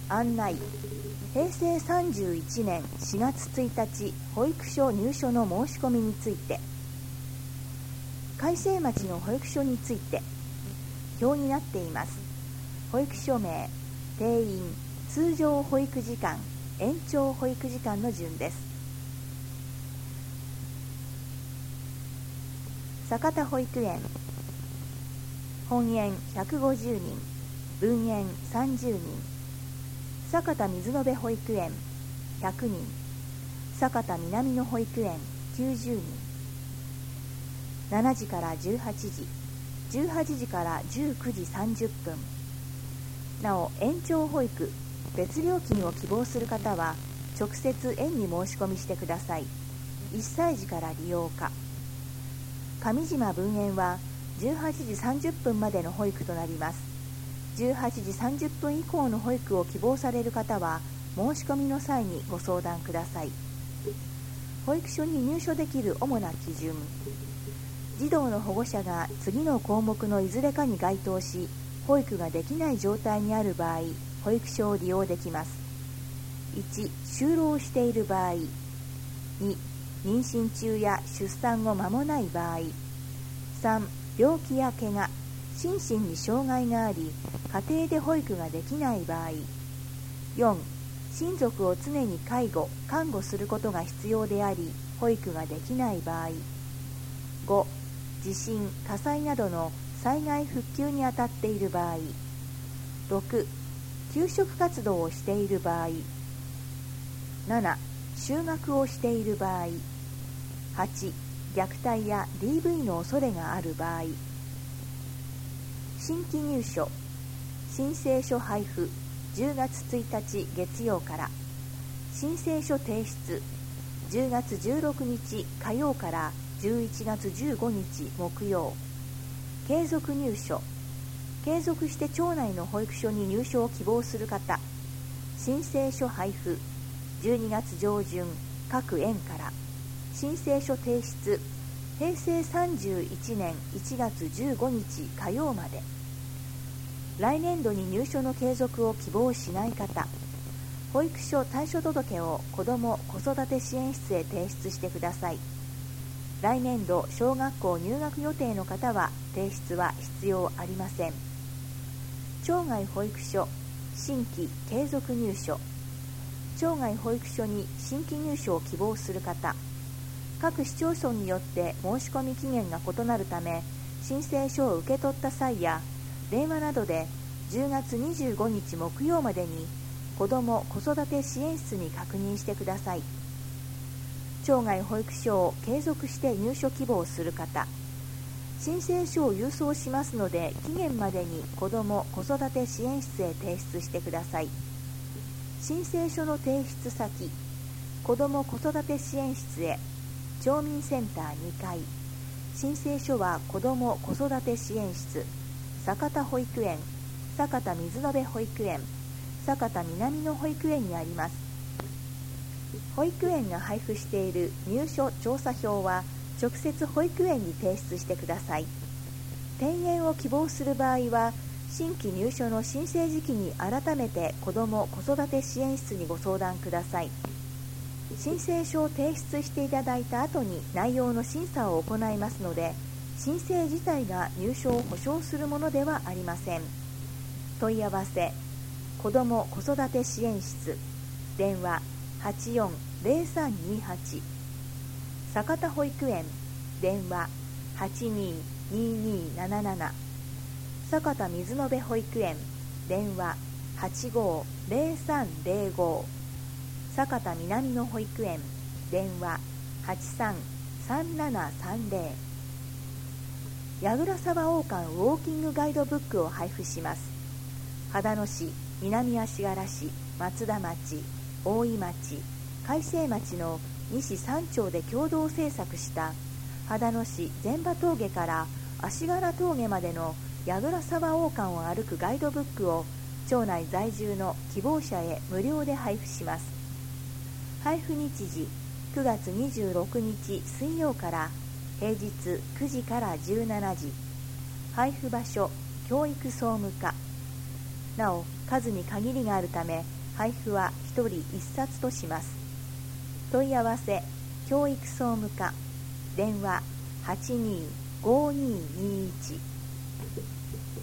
案内。平成31年4月1日保育所入所の申し込みについて。海星町の保育所について表になっています。保育所名、定員、通常保育時間、延長保育時間の順です。坂田保育園、本園150人、分園30人。坂田水延保育園100人、坂田南の保育園90人。7時から18時、18時から19時30分。なお、延長保育、別料金を希望する方は直接園に申し込みしてください。1歳児から利用可。上島分園は18時30分までの保育となります。18時30分以降の保育を希望される方は申し込みの際にご相談ください。保育所に入所できる主な基準。児童の保護者が次の項目のいずれかに該当し、保育ができない状態にある場合、保育所を利用できます。1、就労している場合。2、妊娠中や出産後間もない場合。3、病気や怪我、心身に障害があり、家庭で保育ができない場合。4、親族を常に介護・看護することが必要であり、保育ができない場合。5、地震・火災などの災害復旧にあたっている場合。6、給食活動をしている場合。7、就学をしている場合。8、虐待や DV の恐れがある場合。新規入所、申請書配布、10月1日月曜から。申請書提出、10月16日火曜から11月15日木曜。継続入所、継続して町内の保育所に入所を希望する方。申請書配布、12月上旬各園から。申請書提出、平成31年1月15日火曜まで。来年度に入所の継続を希望しない方、保育所退所届を子ども・子育て支援室へ提出してください。来年度小学校入学予定の方は提出は必要ありません。町外保育所新規継続入所、町外保育所に新規入所を希望する方、各市町村によって申し込み期限が異なるため、申請書を受け取った際や電話などで10月25日木曜までに子ども・子育て支援室に確認してください。町外保育所を継続して入所希望する方、申請書を郵送しますので期限までに子ども・子育て支援室へ提出してください。申請書の提出先、子ども・子育て支援室へ、町民センター2階。申請書は子ども・子育て支援室、坂田保育園、坂田水延保育園、坂田南の保育園にあります。保育園が配布している入所調査票は直接保育園に提出してください。転園を希望する場合は、新規入所の申請時期に改めて子ども・子育て支援室にご相談ください。申請書を提出していただいた後に内容の審査を行いますので、申請自体が入所を保証するものではありません。問い合わせ、子ども・子育て支援室、電話84-0328、坂田保育園、電話82-2277、坂田水延保育園、電話85-0305、坂田南の保育園、電話83-3730。矢倉沢王冠ウォーキングガイドブックを配布します。秦野市、南足柄市、松田町、大井町、海星町の西3町で共同制作した秦野市前場峠から足柄峠までの矢倉沢王冠を歩くガイドブックを町内在住の希望者へ無料で配布します。配布日時9月26日水曜から平日9時から17時。配布場所教育総務課。 なお数に限りがあるため配布は1人1冊とします。問い合わせ教育総務課電話825221